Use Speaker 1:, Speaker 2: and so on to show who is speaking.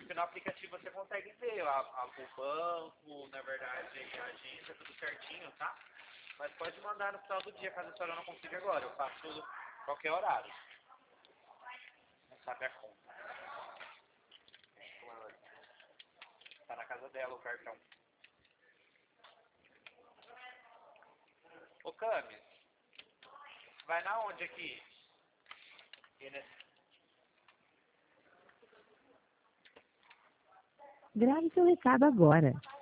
Speaker 1: Porque no aplicativo você consegue ver o banco, na verdade, a agência, tudo certinho, tá? Mas pode mandar no final do dia, caso a senhora não consiga agora. Eu faço qualquer horário. Não sabe a conta. Tá na casa dela o cartão. Ô Camis, vai na onde aqui?
Speaker 2: Grave seu recado agora.